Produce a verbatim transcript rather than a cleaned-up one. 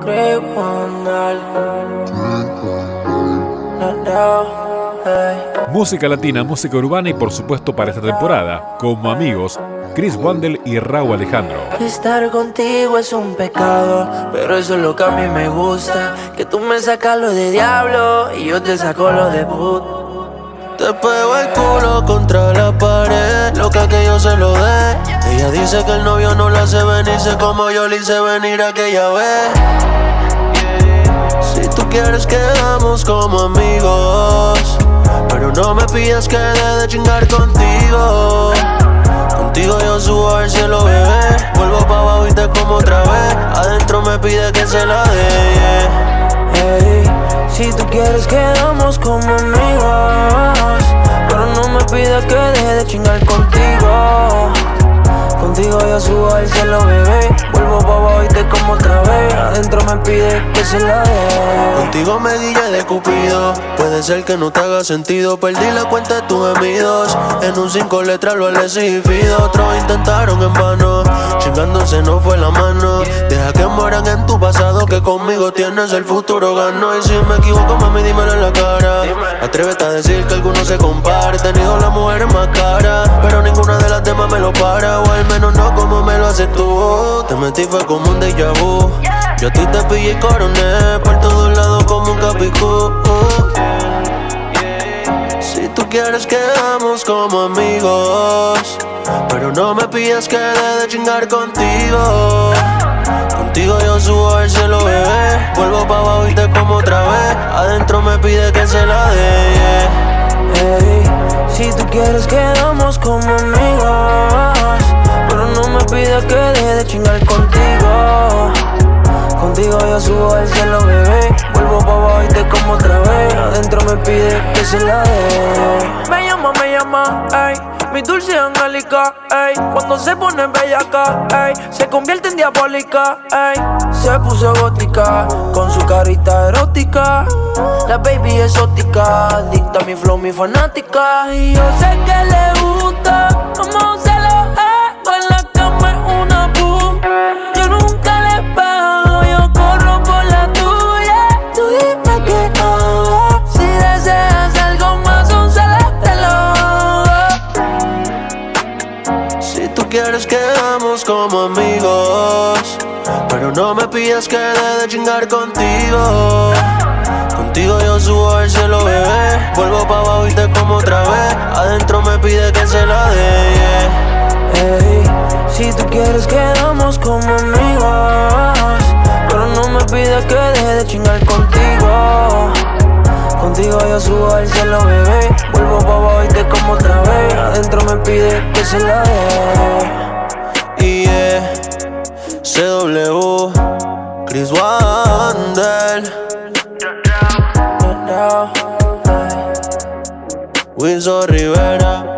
Great Wonder. No, no, hey. Música latina, música urbana y por supuesto para esta temporada, como amigos, Chris Wandel y Rauw Alejandro. Estar contigo es un pecado, pero eso es lo que a mí me gusta. Que tú me sacas lo de diablo y yo te saco lo de put. Te pego el culo contra la pared, loca que yo se lo dé. Ella dice que el novio no la hace venirse como yo le hice venir aquella vez. Si tú quieres quedamos como amigos, pero no me pidas que deje de chingar contigo. Contigo yo subo al cielo, bebé. Vuelvo pa' abajo y te como otra vez. Adentro me pide que se la dé, yeah. Hey, si tú quieres quedamos como amigos, pero no me pidas que deje de chingar contigo. Contigo yo subo al cielo, bebé. Vuelvo pa' abajo y te como otra vez. Adentro me pide que se la dé. Contigo me guille de cupido. Puede ser que no te haga sentido. Perdí la cuenta de tus gemidos. En un cinco letras lo elegido. Otros intentaron en vano. Chingándose no fue la mano. Deja que mueran en tu pasado, que conmigo tienes el futuro gano. Y si me equivoco, mami, dímelo en la cara. Atrévete a decir que alguno se compara. He tenido las mujeres más caras, pero ninguna de las demás me lo para. O al menos no como me lo haces tú. Te metí fue como un déjà vu. Yo a ti te pillé y coroné por todos lados como un capicú. Si tú quieres quedamos como amigos, pero no me pidas que deje de chingar contigo. Contigo yo subo al cielo, bebé. Vuelvo pa' abajo y te como otra vez. Adentro me pide que se la dé, yeah. Hey, si tú quieres quedamos como amigos, pero no me pidas que deje de chingar contigo. Contigo yo subo al cielo, bebé. Vuelvo pa' abajo y te como otra vez. Adentro me pide que se la dé. Me llama, me llama, ey. Mi dulce angélica, ey. Cuando se pone bellaca, ey. Se convierte en diabólica, ey. Se puso gótica, con su carita erótica. La baby exótica, adicta a mi flow, mi fanática. Y yo sé que le gusta como se lo hago en la cama, es una boom. Yo nunca le pago, yo corro por la tuya. Tú dime qué hago. Si deseas algo más, un solo te lo hago. Si tú quieres quedamos como amigos, pero no me pidas que deje de chingar contigo. Contigo yo subo al cielo, bebé. Vuelvo pa' abajo y te como otra vez. Adentro me pide que se la dé, yeah. Hey, si tú quieres quedamos como amigos, pero no me pidas que deje de chingar contigo. Contigo yo subo al cielo, bebé. Vuelvo pa' abajo y te como otra vez. Adentro me pide que se la dé. Y yeah, C W, Chris Wandel, Wilson Rivera.